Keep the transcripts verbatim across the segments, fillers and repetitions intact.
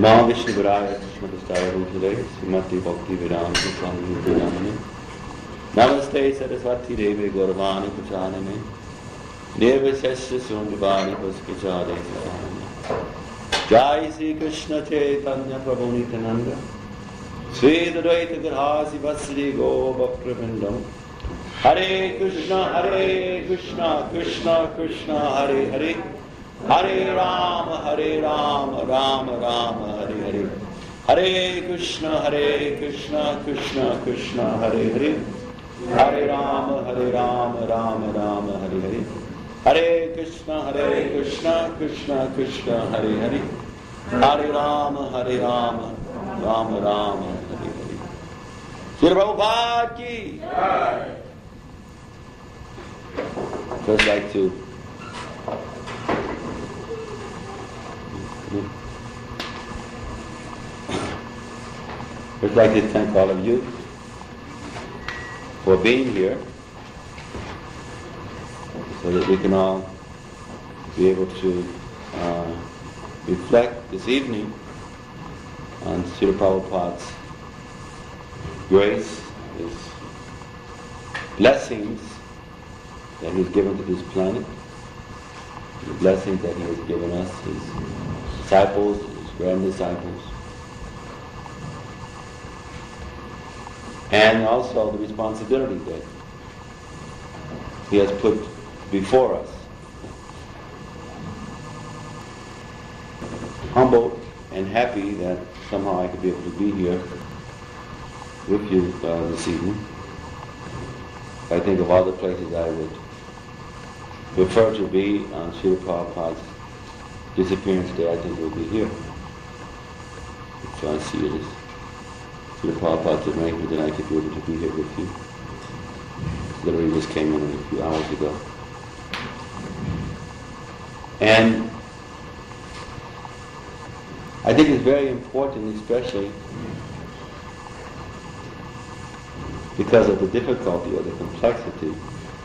Namo Vishnu Varaya Krishna Prasthaya Bhutale Srimati Bhakti Vedanta Swami Vedanta Namaste Saraswati Devi Gauravani Pachaname Devasya Sundavani Paskachade Sasaname Jai Sri Krishna Chaitanya Prabhu Nityananda Sri Advaita Gadhasi Vasri Go Bhaktivinoda Hare Krishna Hare Krishna Krishna Krishna Hare Hare Hare Rama, Hare Rama, Rama Rama, Hare Hare. Hare Krishna, Hare Krishna, Krishna Krishna, Hare Hare. Hare Rama, Hare Rama, Rama Rama, Hare Hare. Hare Krishna, Hare Krishna, Krishna Krishna, Hare Hare. Hare Rama, Hare Rama, Rama Rama, Hare Hare. Srila Prabhupada ki. First like to I'd like to thank all of you for being here so that we can all be able to uh, reflect this evening on Srila Prabhupada's grace, his blessings that he's given to this planet, the blessings that he has given us, his disciples, his grand disciples, and also the responsibility that he has put before us. Humbled and happy that somehow I could be able to be here with you uh, this evening. I think of all the places I would prefer to be on Srila Prabhupada's disappearance day, I think we'll be here. So I see it as Srila Prabhupada's arrangement that I could be able to be here with you. Literally just came in a few hours ago. And I think it's very important, especially because of the difficulty or the complexity.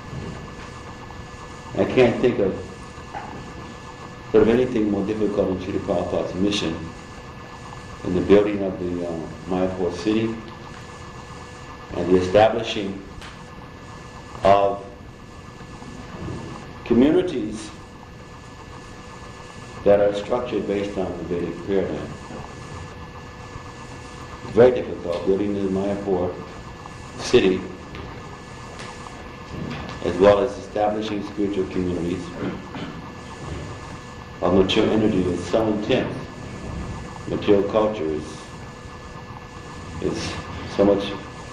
I can't think of sort of anything more difficult in Srila Prabhupada's mission than the building of the uh, Mayapur city and the establishing of communities that are structured based on the Vedic paradigm. It's very difficult building the Mayapur city as well as establishing spiritual communities of mature energy is so intense. Material culture is is so much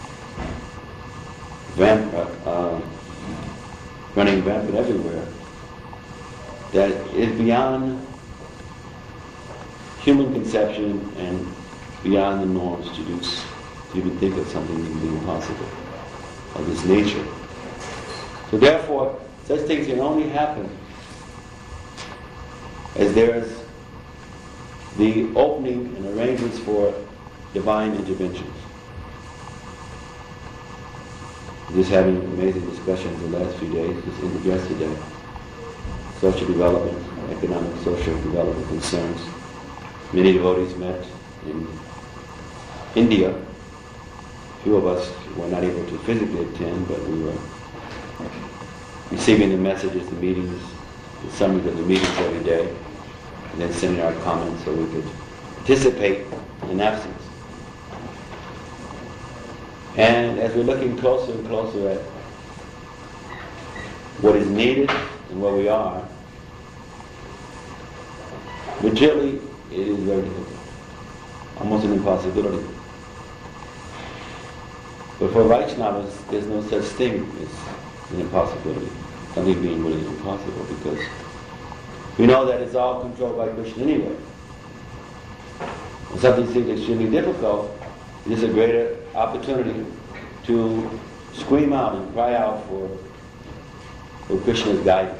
vamp, uh, running rampant everywhere that is beyond human conception and beyond the norms to do, to even think of something even being possible of this nature. So therefore, such things can only happen as there is the opening and arrangements for divine interventions. Just having amazing discussions the last few days, just in the yesterday. Social development, economic, social development concerns. Many devotees met in India. A few of us were not able to physically attend, but we were receiving the messages, the meetings, the summaries of the meetings every day, and then sending our comments so we could participate in absence. And as we're looking closer and closer at what is needed and where we are, materially it is very difficult, almost an impossibility. But for Vaishnavas, there's no such thing as an impossibility, something being really impossible, because we know that it's all controlled by Krishna anyway. When something seems extremely difficult, it is a greater opportunity to scream out and cry out for, for Krishna's guidance.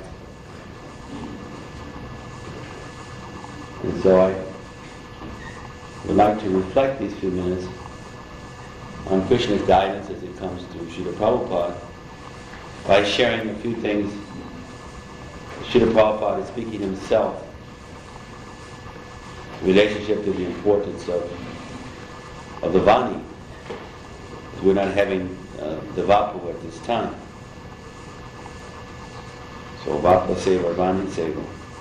And so I would like to reflect these few minutes on Krishna's guidance as it comes to Srila Prabhupada by sharing a few things. Srila Prabhupada is speaking himself relationship to the importance of of the Vani. We're not having uh, the Vapu at this time. So Vapa Seva, Vani Seva.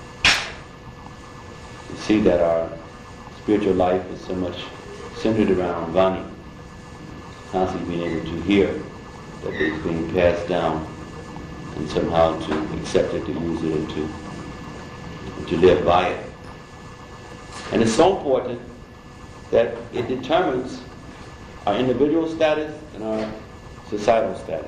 You see that our spiritual life is so much centered around Vani. Constantly being able to hear that it's being passed down and somehow to accept it, to use it, and to, and to live by it. And it's so important that it determines our individual status and our societal status.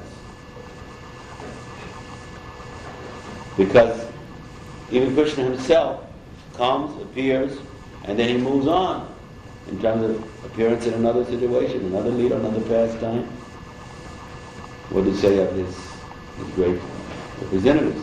Because even Krishna himself comes, appears, and then he moves on in terms of appearance in another situation, another lead, another pastime. What to say of his, his great representatives?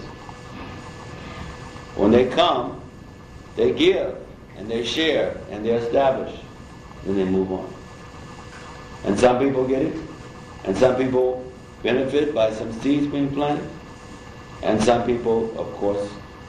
When they come, they give, and they share, and they establish, and they move on. And some people get it, and some people benefit by some seeds being planted, and some people, of course,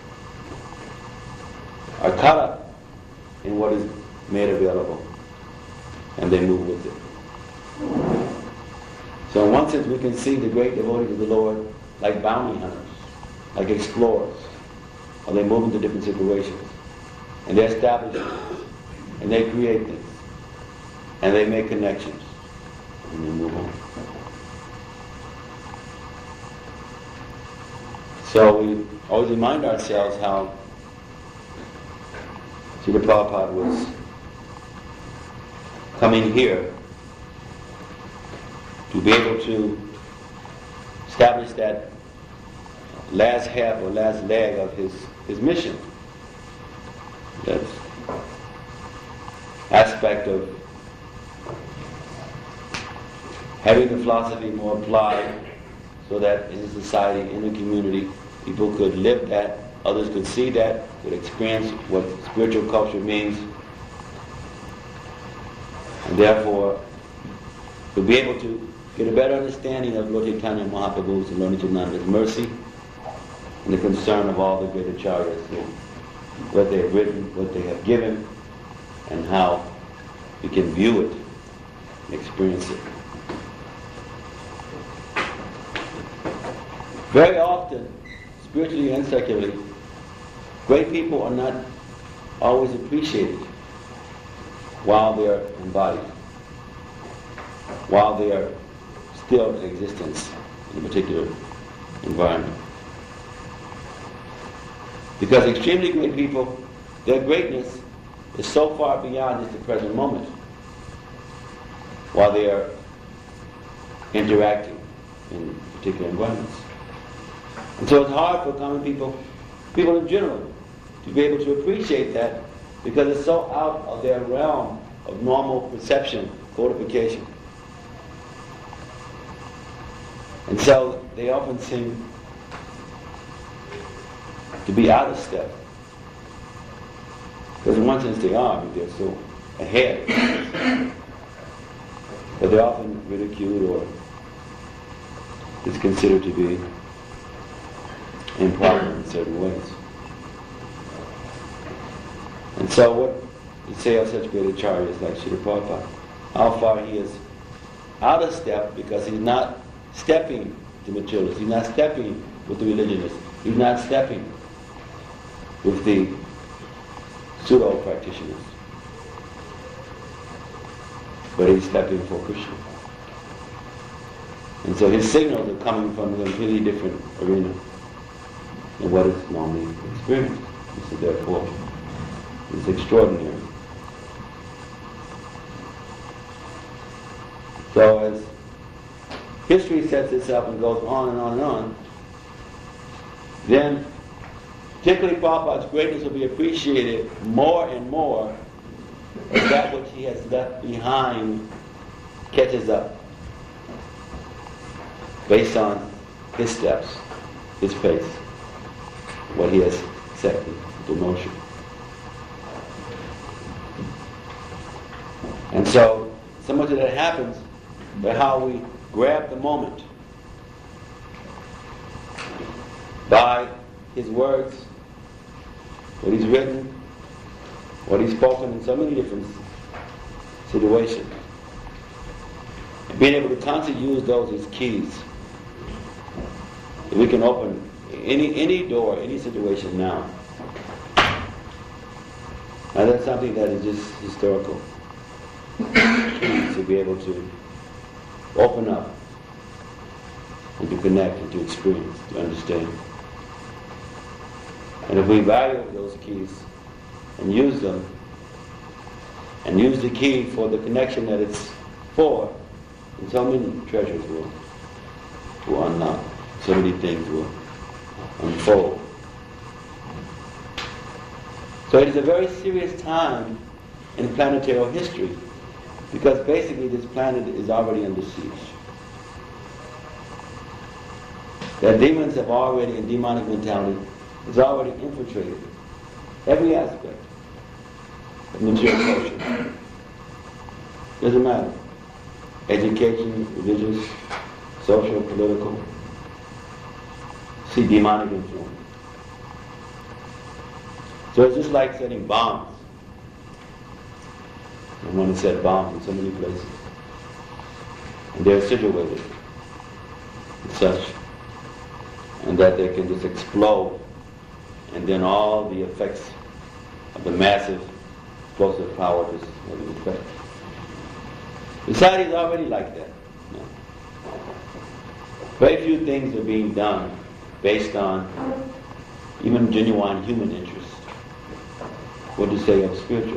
are caught up in what is made available, and they move with it. So in one sense we can see the great devotees of the Lord like bounty hunters, like explorers, or they move into different situations, and they establish things, and they create things, and they make connections, and they move on. So we always remind ourselves how Srila Prabhupada was coming here to be able to establish that last half or last leg of his, his mission. That aspect of having the philosophy more applied so that in society, in the community, people could live that, others could see that, could experience what spiritual culture means, and therefore could be able to get a better understanding of Lord Chaitanya Mahaprabhu's and Lord Nityananda's mercy and the concern of all the great acharyas, what they have written, what they have given, and how we can view it and experience it. Very often, spiritually and secularly, great people are not always appreciated while they are embodied, while they are still in existence in a particular environment. Because extremely great people, their greatness is so far beyond just the present moment while they are interacting in particular environments. And so it's hard for common people, people in general, to be able to appreciate that because it's so out of their realm of normal perception, codification. And so they often seem to be out of step. Because in one sense they are, but they're so ahead. But they're often ridiculed or is considered to be improper in certain ways. And so what you say of such great acharyas like Srila Prabhupada, how far he is out of step because he's not stepping to materialists, he's not stepping with the religionists, he's not stepping with the pseudo practitioners, but he's stepping for Krishna. And so his signals are coming from a completely different arena than what is normally experienced. So therefore, it's extraordinary. So as history sets itself and goes on and on and on, then particularly Prabhupada's greatness will be appreciated more and more as that which he has left behind catches up based on his steps, his pace, what he has set into motion. And so, so much of that happens by how we grab the moment, by his words, what he's written, what he's spoken in so many different situations. And being able to constantly use those as keys. We can open any any door, any situation now. Now that's something that is just historical. Keys to be able to open up and to connect and to experience, to understand. And if we value those keys and use them, and use the key for the connection that it's for, and so many treasures will, will unlock. So many things will unfold. So it is a very serious time in planetary history, because basically this planet is already under siege. That demons have already, and demonic mentality has already infiltrated every aspect of material culture. Doesn't matter. Education, religious, social, political. See demonic influence. So it's just like setting bombs. And one has set bombs in so many places. And they're situated and such. And that they can just explode. And then all the effects of the massive explosive power just have an effect. Society is already like that. You know. Very few things are being done based on even genuine human interest. What to say of spiritual.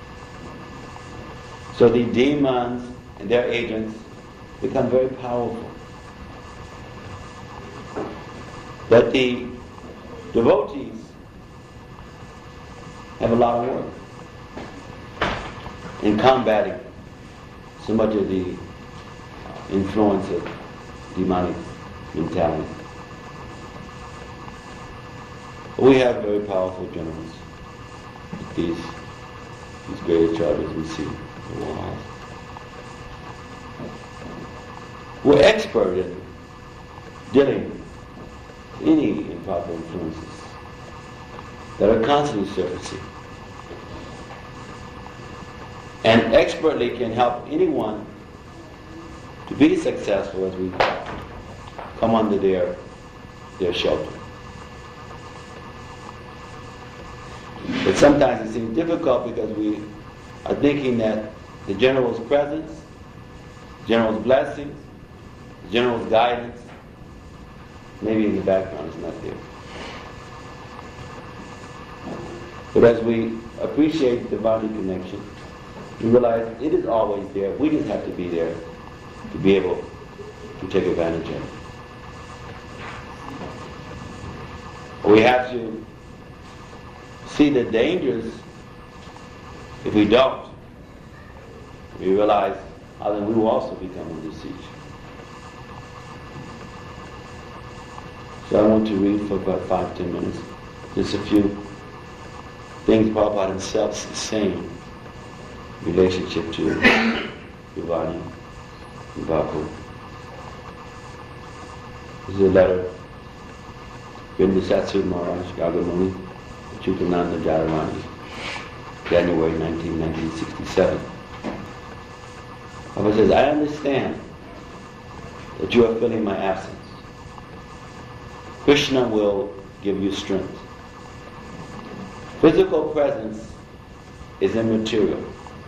So the demons and their agents become very powerful. But the devotees have a lot of work in combating so much of the influence of demonic mentality. We have very powerful generals. These, these great charters we see. Wow. We're expert in dealing with any improper influences that are constantly surfacing. And expertly can help anyone to be successful as we come under their, their shelter. But sometimes it seems difficult because we are thinking that the general's presence, the general's blessings, the general's guidance, maybe in the background is not there. But as we appreciate the divine connection, we realize it is always there. We just have to be there to be able to take advantage of it. We have to see the dangers. If we don't, we realize how then we will also become under siege. So I want to read for about five, ten minutes, just a few things Prabhupada himself is saying in relationship to Yavani and Bapu. This is a letter written to Satsur Maharaj, Gagamuni, Chutananda Jadavani, January nineteenth, nineteen sixty-seven. Prabhupada says, I understand that you are feeling my absence. Krishna will give you strength. Physical presence is immaterial.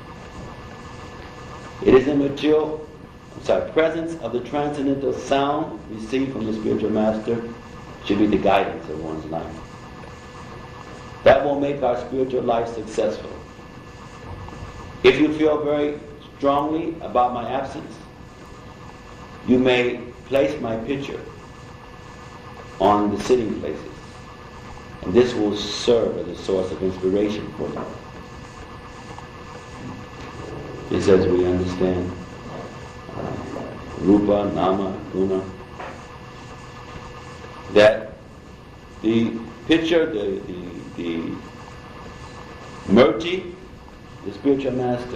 It is immaterial, I'm sorry, presence of the transcendental sound received from the spiritual master should be the guidance of one's life. That will make our spiritual life successful. If you feel very strongly about my absence, you may place my picture on the sitting places. And this will serve as a source of inspiration for you. Just as we understand uh, Rupa, Nama, Guna, that the picture, the, the, the Murti, the spiritual master,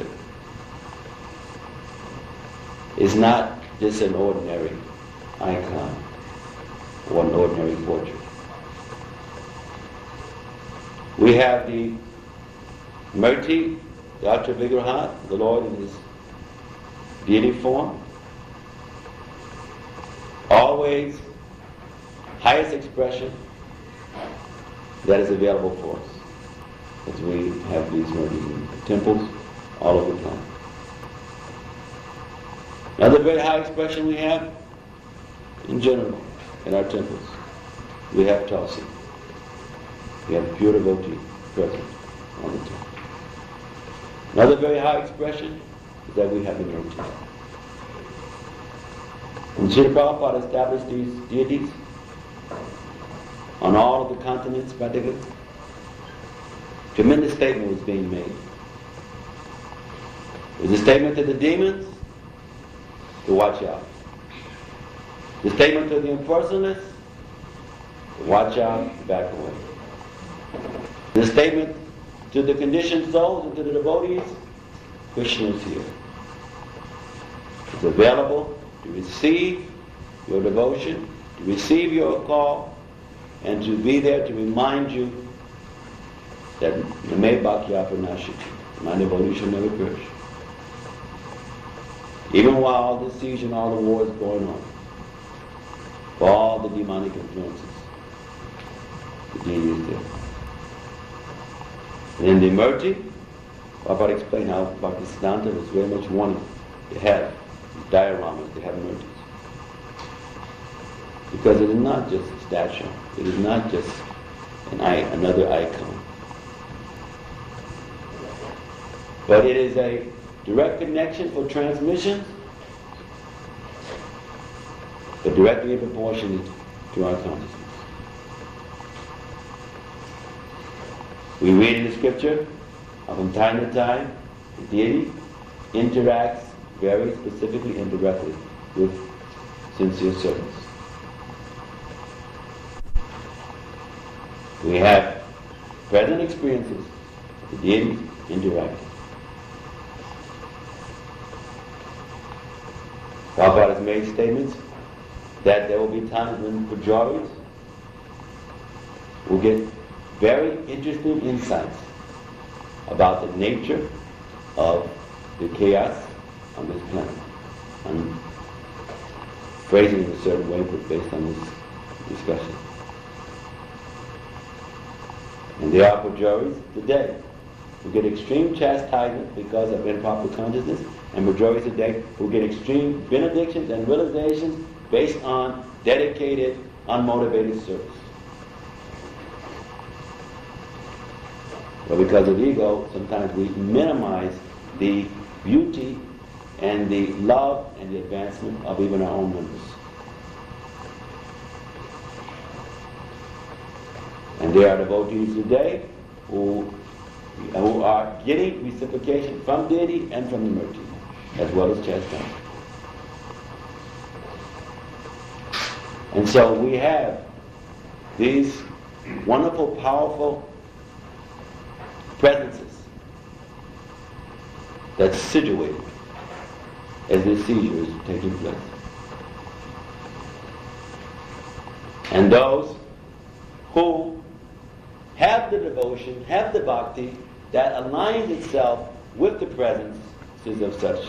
is not just an ordinary icon or an ordinary portrait. We have the Murti, the Ultra Vigraha, the Lord in his deity form, always highest expression that is available for us, as we have these Murtis in temples all over the planet. Another very high expression we have in general in our temples, we have Tulsi. We have a pure devotee present on the temple. Another very high expression is that we have the Murti. When Srila Prabhupada established these deities on all of the continents, practically, tremendous statement was being made. It was a statement to the demons to watch out. The statement to the impersonalists to watch out, back away. The statement to the conditioned souls and to the devotees, Krishna is here. It's available to receive your devotion, to receive your call, and to be there to remind you that Name Bhakyapa Nashiti, my devotee shall never perish. Even while all the siege and all the wars going on, for all the demonic influences, the deity is there. And in the Murti, Prabhupada explained how Bhaktisiddhanta was very much wanting to have these dioramas, to have Murtis. Because it is not just a statue, it is not just an I, another icon. But it is a direct connection for transmission, but directly in proportion to our consciousness. We read in the scripture how from time to time the deity interacts very specifically and directly with sincere servants. We have present experiences of the deities interacting. Prabhupada has made statements that there will be times when pujaris will get very interesting insights about the nature of the chaos on this planet. I'm phrasing it a certain way, but based on this discussion. And there are pujaris today who get extreme chastisement because of improper consciousness, and pujaris today who get extreme benedictions and realizations based on dedicated, unmotivated service. But because of ego, sometimes we minimize the beauty and the love and the advancement of even our own members. And there are devotees today who, who are getting reciprocation from deity and from the Murti, as well as chastisement. And so we have these wonderful, powerful presences that's situated as this seizure is taking place. And those who have the devotion, have the bhakti that aligns itself with the presences of such,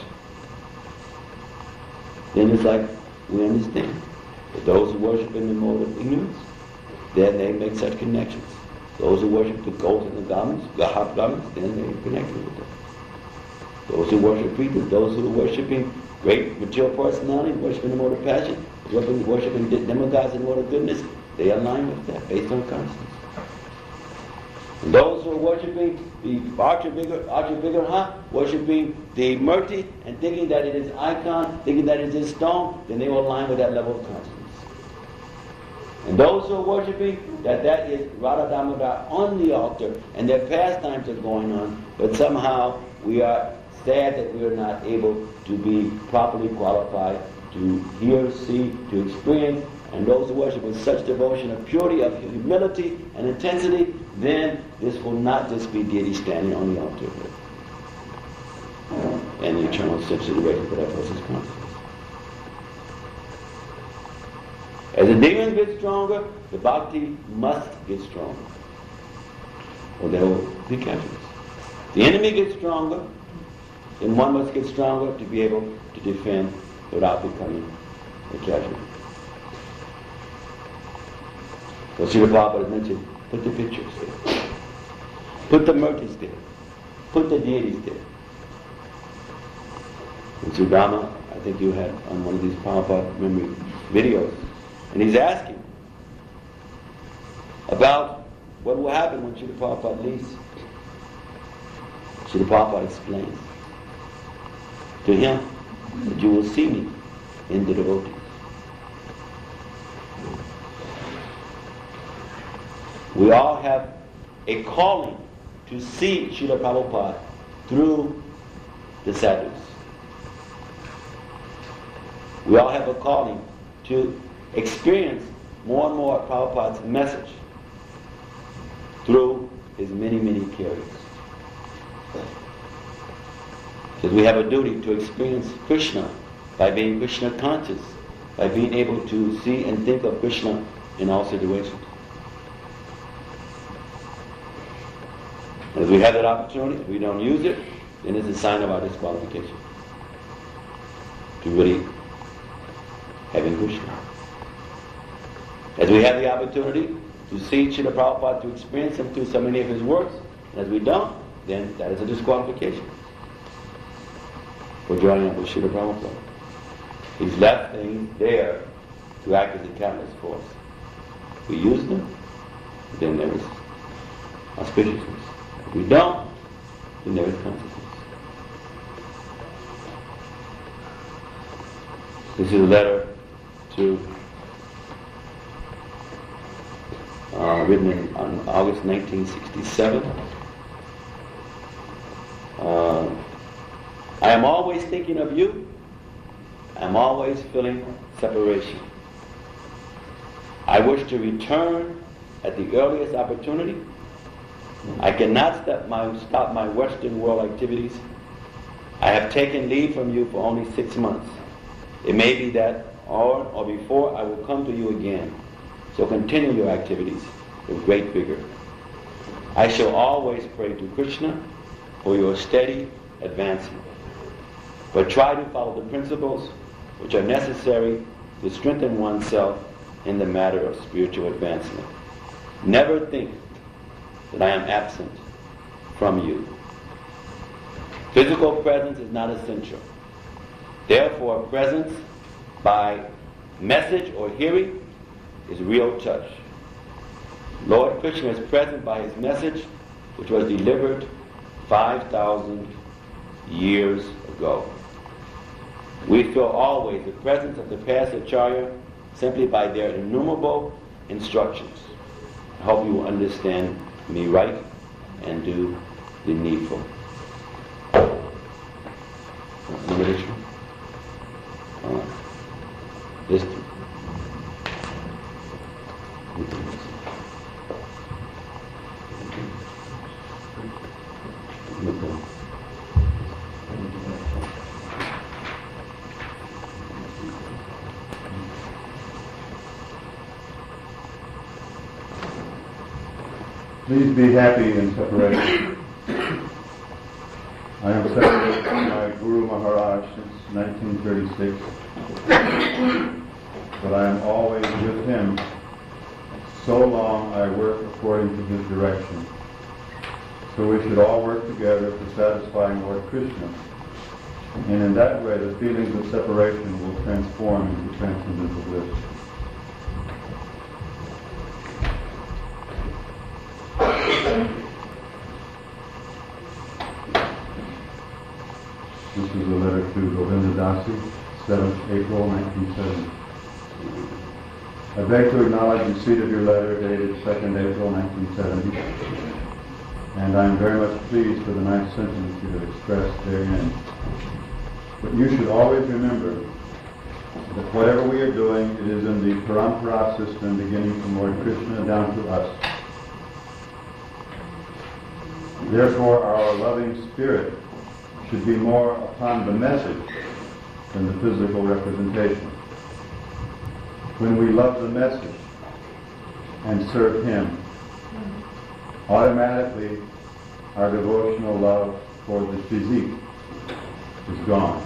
then it's like we understand that those who worship in the mode of ignorance, then they make such connections. Those who worship the goats and the garments, the hot garments, then they connect with them. Those who worship Krishna, those who are worshiping great material personalities, worshiping the mode of passion, worshiping, worshiping demigods in the mode of goodness, they align with that based on consciousness. And those who are worshiping the Archer Vigraha, worshiping the Murti, and thinking that it is icon, thinking that it is stone, then they will align with that level of consciousness. And those who are worshiping that that is Radha Damodar on the altar, and their pastimes are going on, but somehow we are sad that we are not able to be properly qualified to hear, see, to experience. And those who worship with such devotion of purity, of humility and intensity, then this will not just be deity standing on the altar and the eternal situation for that person's consciousness. As the demons get stronger, the bhakti must get stronger, or they will be casualties. The enemy gets stronger, and one must get stronger to be able to defend without becoming a casualty. So Srila Prabhupada mentioned, put the pictures there. Put the murtis there. Put the deities there. And Sudama, I think you had on one of these Prabhupada memory videos, and he's asking about what will happen when Srila Prabhupada leaves. Srila Prabhupada explains to him that you will see me in the devotees. We all have a calling to see Srila Prabhupada through the sadhus. We all have a calling to experience more and more of Prabhupada's message through his many, many carriers. Because we have a duty to experience Krishna by being Krishna conscious, by being able to see and think of Krishna in all situations. As we have that opportunity, if we don't use it, then it's a sign of our disqualification to really having Krishna. As we have the opportunity to see Srila Prabhupada, to experience him through so many of his works, and as we don't, then that is a disqualification for joining up with Srila Prabhupada. He's left things there to act as a catalyst for us. If we use them, then there is auspiciousness. If we don't, then there is consequence. This is a letter to uh, written in, on August nineteen sixty-seven. Uh, I am always thinking of you. I am always feeling separation. I wish to return at the earliest opportunity. I cannot stop my, stop my Western world activities. I have taken leave from you for only six months. It may be that or, or before I will come to you again. So continue your activities with great vigor. I shall always pray to Krishna for your steady advancement. But try to follow the principles which are necessary to strengthen oneself in the matter of spiritual advancement. Never think that I am absent from you. Physical presence is not essential. Therefore, presence by message or hearing is real touch. Lord Krishna is present by his message, which was delivered five thousand years ago. We feel always the presence of the past Acharya simply by their innumerable instructions. I hope you will understand me right and do the needful. Remember this one? Uh, this one. Please be happy in separation. I am separated from my Guru Maharaj since nineteen thirty-six, but I am always with him so long I work according to his direction. So we should all work together for satisfying Lord Krishna, and in that way the feelings of separation will transform into transcendental bliss. This is a letter to Govinda Dasi, seventh April nineteen seventy. I beg to acknowledge receipt of your letter dated second April nineteen seventy, and I am very much pleased for the nice sentiments you have expressed therein. But you should always remember that whatever we are doing, it is in the parampara system beginning from Lord Krishna down to us. Therefore, our loving spirit should be more upon the message than the physical representation. When we love the message and serve him, automatically our devotional love for the physique is gone.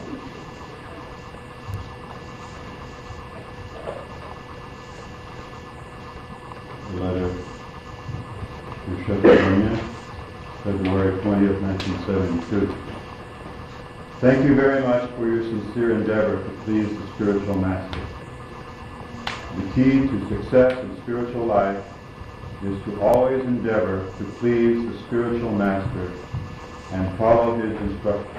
The letter to California, February twentieth, nineteen seventy-two. Thank you very much for your sincere endeavor to please the spiritual master. The key to success in spiritual life is to always endeavor to please the spiritual master and follow his instructions.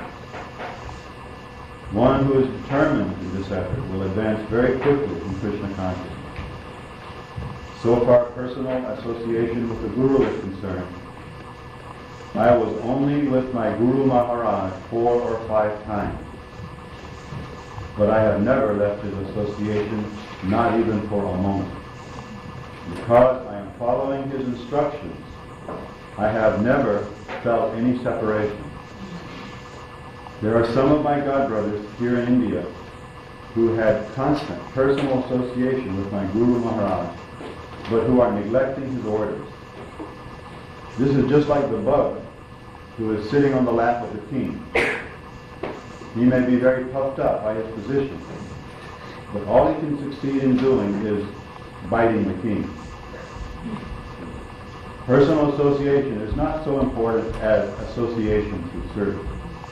One who is determined in this effort will advance very quickly in Krishna consciousness. So far personal association with the Guru is concerned, I was only with my Guru Maharaj four or five times. But I have never left his association, not even for a moment. Because I am following his instructions, I have never felt any separation. There are some of my godbrothers here in India who had constant personal association with my Guru Maharaj, but who are neglecting his orders. This is just like the bug who is sitting on the lap of the king. He may be very puffed up by his position, but all he can succeed in doing is biting the king. Personal association is not so important as association through service.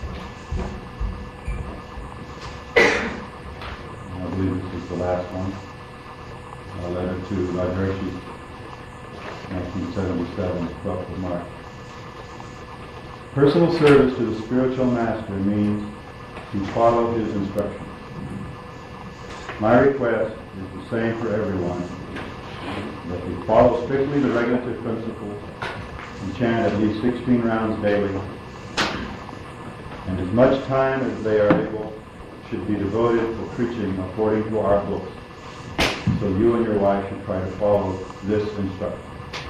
I believe this is the last one. A letter to Rajarshi, nineteen seventy-seven, twelfth of March. Personal service to the spiritual master means to follow his instructions. My request is the same for everyone, that we follow strictly the regulative principles and chant at least sixteen rounds daily, and as much time as they are able should be devoted for preaching according to our books. So you and your wife should try to follow this instruction.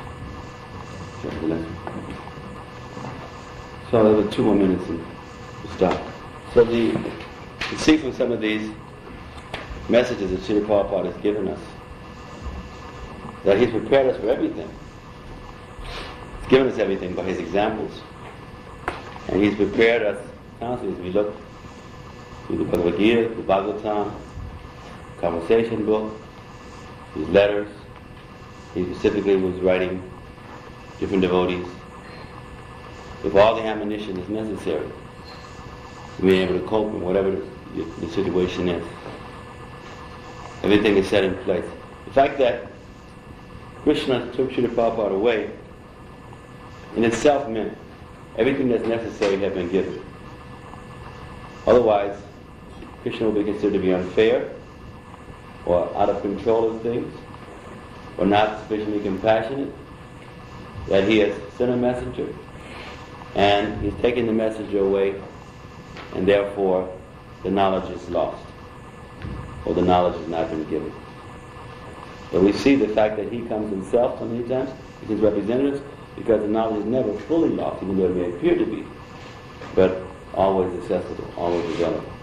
So there were two more minutes and we'll stop. So the, you see from some of these messages that Srila Prabhupada has given us that he's prepared us for everything. He's given us everything by his examples. And he's prepared us constantly as we look through the Bhagavad Gita, the Bhagavatam, conversation book, his letters. He specifically was writing different devotees with all the ammunition that's necessary to be able to cope in whatever the, the situation is. Everything is set in place. The fact that Krishna took Srila Prabhupada away in itself meant everything that's necessary had been given. Otherwise, Krishna will be considered to be unfair or out of control of things or not sufficiently compassionate, that he has sent a messenger and he's taken the messenger away, and therefore the knowledge is lost or the knowledge has not been given. But we see the fact that he comes himself so many times with his representatives, because the knowledge is never fully lost, even though it may appear to be, but always accessible, always available.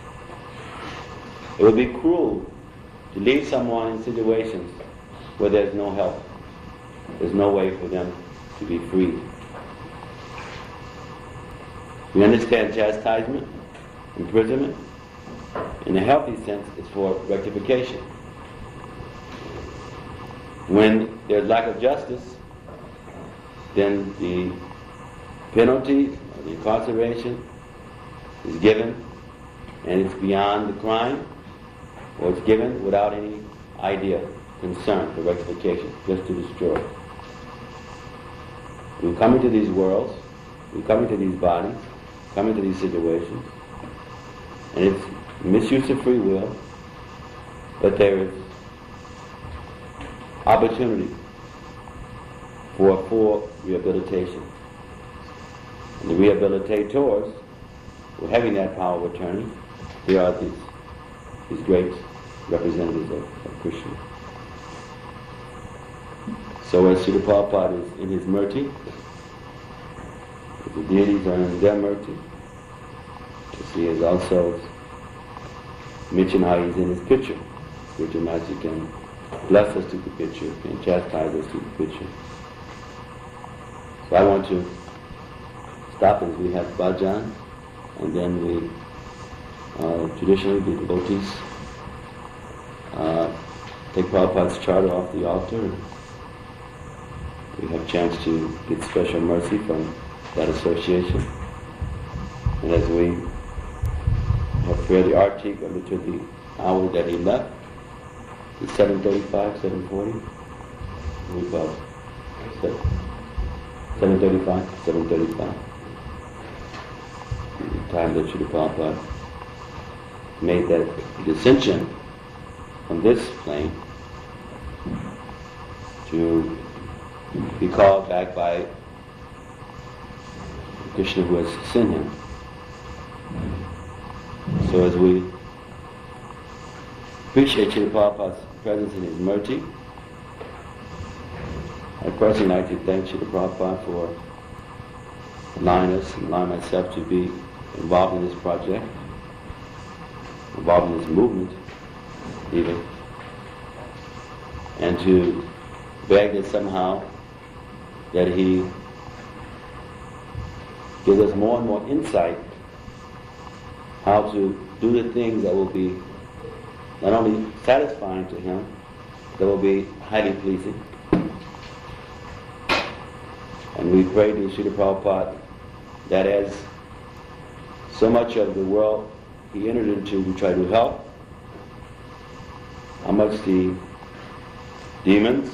It would be cruel to leave someone in situations where there's no help. There's no way for them to be freed. We understand chastisement, imprisonment, in a healthy sense, is for rectification. When there's lack of justice, then the penalty or the incarceration is given, and it's beyond the crime, or it's given without any idea, concern for rectification, just to destroy. We come into these worlds, we come into these bodies, come into these situations, and it's misuse of free will, but there is opportunity for full rehabilitation. And the rehabilitators, who are having that power of attorney, they are these, these great representatives of, of Krishna. So as Srila Prabhupada is in his mercy, the deities are in their mercy, he has also mentioned how he's in his picture. Spiritual Master can bless us to the picture, can chastise us to the picture. So I want to stoppings. We have bhajan, and then we, uh, traditionally the devotees uh, take Prabhupada's charter off the altar. And we have a chance to get special mercy from that association. And as we have prayer the artik to the hour that he left, it's seven thirty-five, seven forty. We call it seven thirty-five, seven thirty-five. The time that Srila Prabhupada made that dissension from this plane to be called back by Krishna who has sent him. So as we appreciate Srila Prabhupada's presence in his mercy, I personally like to thank Srila Prabhupada for allowing us and allowing myself to be involved in this project, involved in this movement even, and to beg that somehow that he gives us more and more insight how to do the things that will be not only satisfying to him, that will be highly pleasing. And we pray to Srila Prabhupada that as so much of the world he entered into to try to help, how much the demons,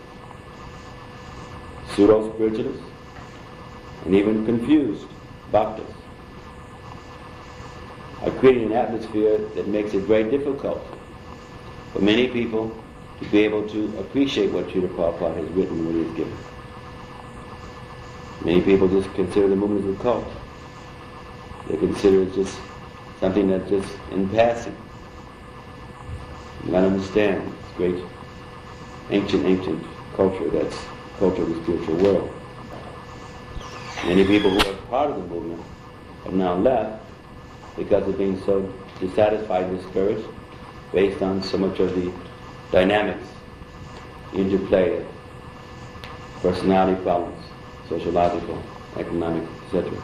pseudo-spiritualists, and even confused bhaktas are creating an atmosphere that makes it very difficult for many people to be able to appreciate what Srila Prabhupada has written and what he has given. Many people just consider the movement as a cult. They consider it just something that's just in passing. You gotta understand, it's great ancient, ancient culture, that's culture of the spiritual world. Many people who are part of the movement have now left because of being so dissatisfied and discouraged based on so much of the dynamics, interplay of personality problems, sociological, economic, et cetera.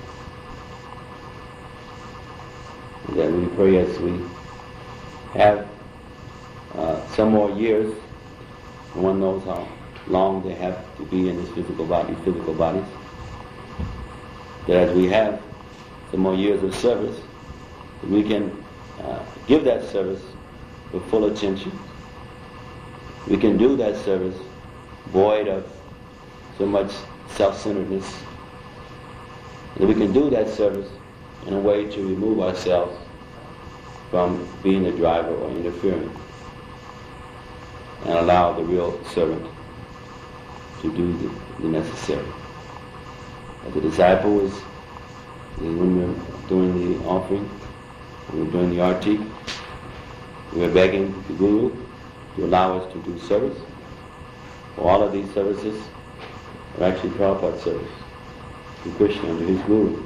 And that we pray as we have uh, some more years, no one knows how long they have to be in this physical body, physical bodies, that as we have some more years of service, that we can uh, give that service with full attention. We can do that service void of so much self-centeredness. And we can do that service in a way to remove ourselves from being the driver or interfering and allow the real servant to do the, the necessary. As the disciple was, is when we're doing the offering, when we're doing the artik, we're begging the Guru to allow us to do service. For all of these services are actually Prabhupada's service to Krishna and to his Guru.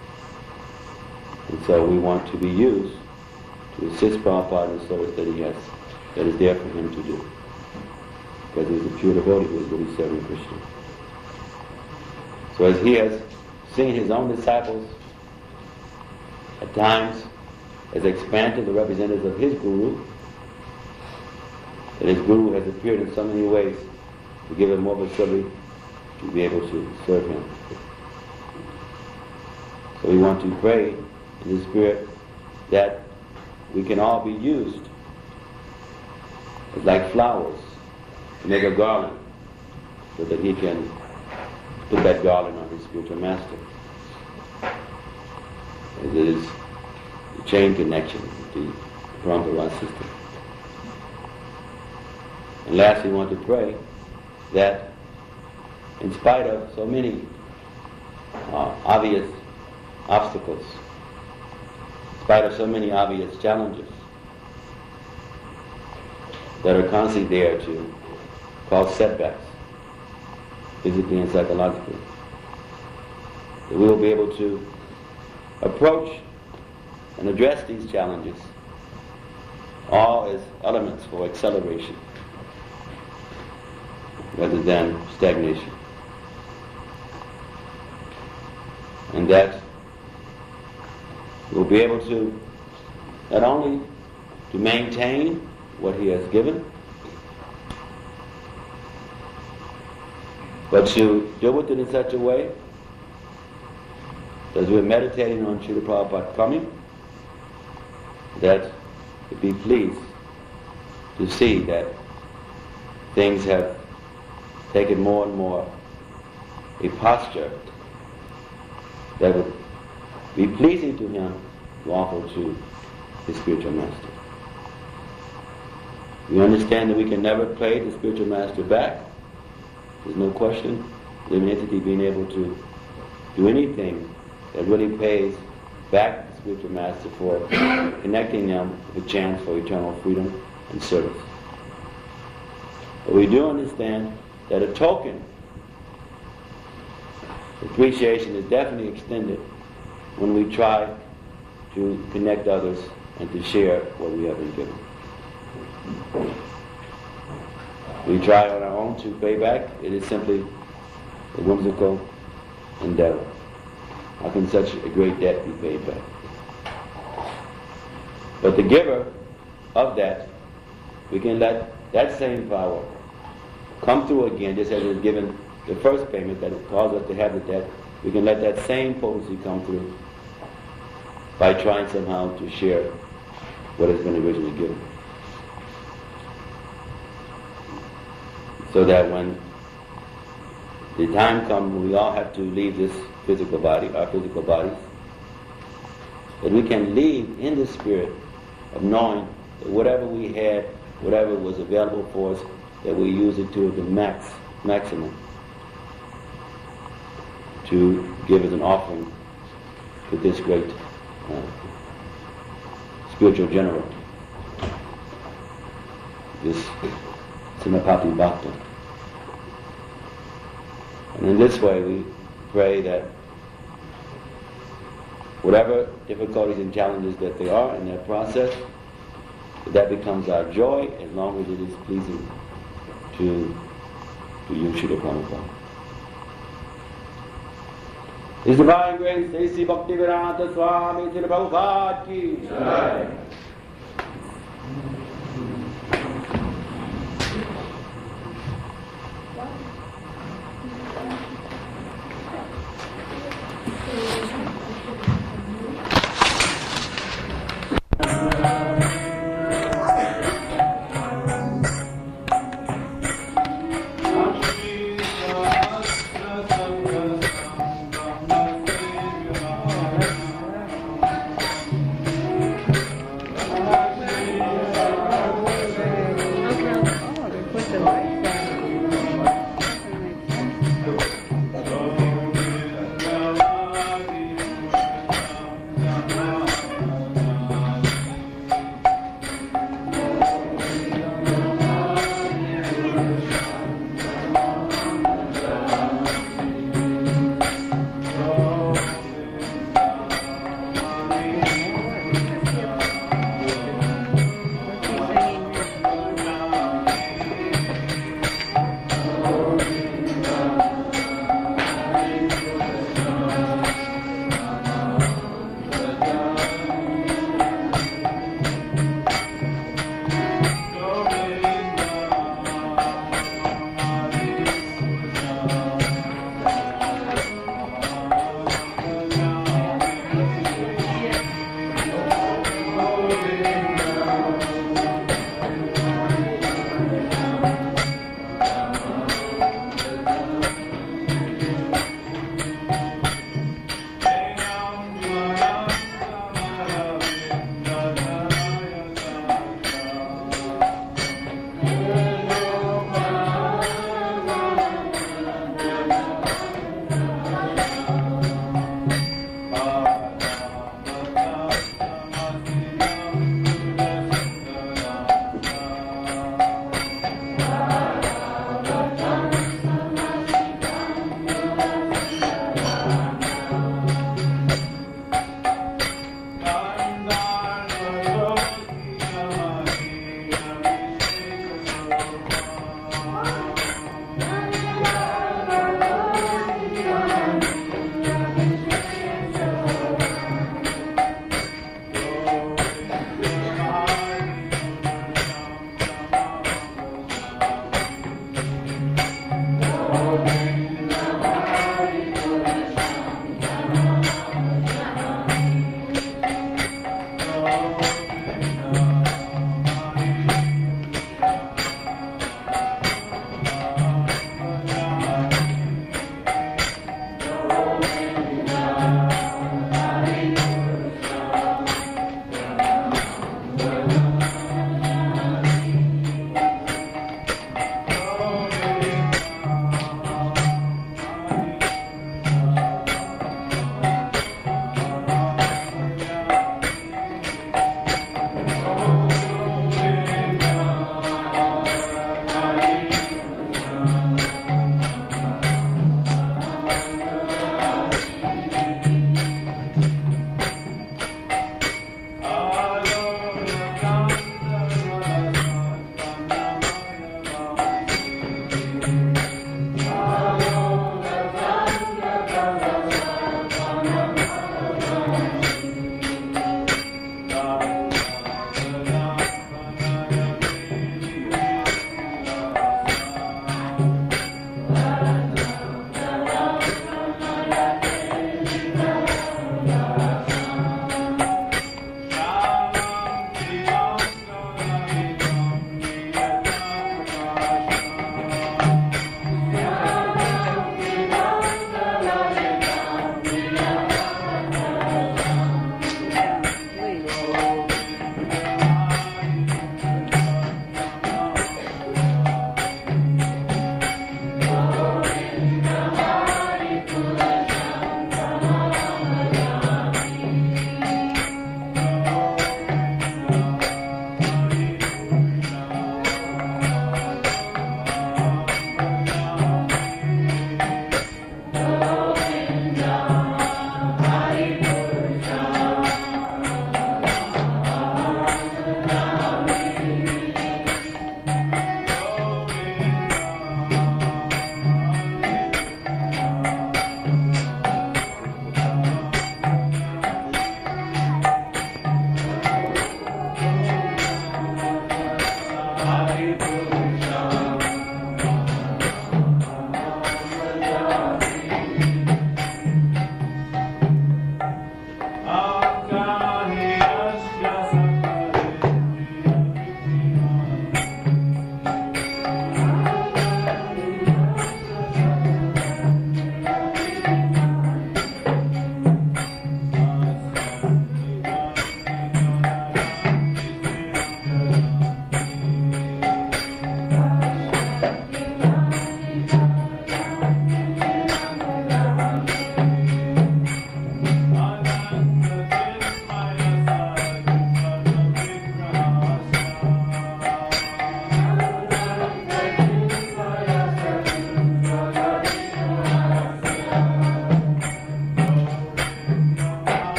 And so we want to be used to assist Prabhupada in the service that he has, that is there for him to do. Because he's a pure devotee who is really serving Krishna. So as he has seen his own disciples at times as expanded the representatives of his Guru, that his Guru has appeared in so many ways to give him more facility to be able to serve him. So we want to pray in the spirit that we can all be used as like flowers to make a garland so that he can put that garland on his spiritual master. As it is the chain connection with the Parampara system. And lastly, we want to pray that in spite of so many uh, obvious obstacles, in spite of so many obvious challenges that are constantly there to cause setbacks, physically and psychologically, that we will be able to approach and address these challenges all as elements for acceleration rather than stagnation. And that we'll be able to not only to maintain what he has given, but to deal with it in such a way that as we're meditating on Srila Prabhupada coming, that we'd be pleased to see that things have taken more and more a posture that would be pleasing to him to offer to his spiritual master. We understand that we can never pay the spiritual master back. There's no question. Living entity being able to do anything that really pays back the spiritual master for connecting them with a chance for eternal freedom and service. But we do understand that a token appreciation is definitely extended when we try to connect others and to share what we have been given. We try on our own to pay back. It is simply a whimsical endeavor. How can such a great debt be paid back? But the giver of that, we can let that same power come through again, just as it was given the first payment that caused us to have the debt. We can let that same potency come through by trying somehow to share what has been originally given. So that when the time comes when we all have to leave this physical body, our physical bodies, that we can leave in the spirit of knowing that whatever we had, whatever was available for us, that we use it to the max, maximum, to give as an offering to this great uh, spiritual general, this Simapati Bhakta. And in this way we pray that whatever difficulties and challenges that there are in that process, that, that becomes our joy as long as it is pleasing to, to you, Srila Prabhupada. His Divine Grace, A C Bhaktivedanta Swami Srila Prabhupada ki Jai.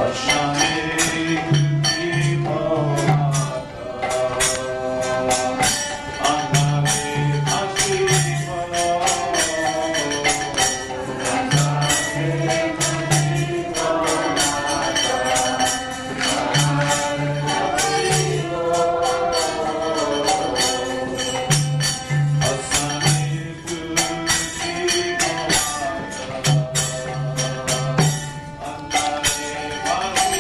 Bye.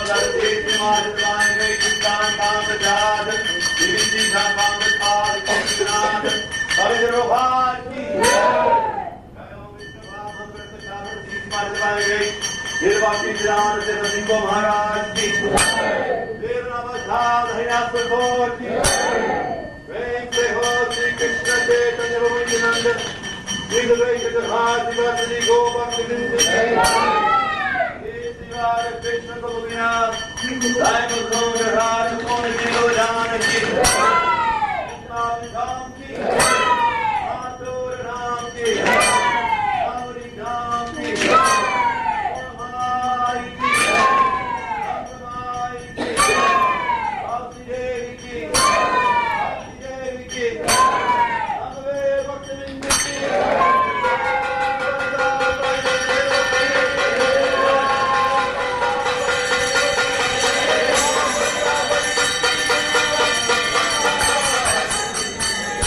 महाराज की प्रेम से हो श्री कृष्ण चैतन्य गोविंद कृष्ण को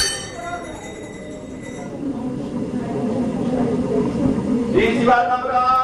This is what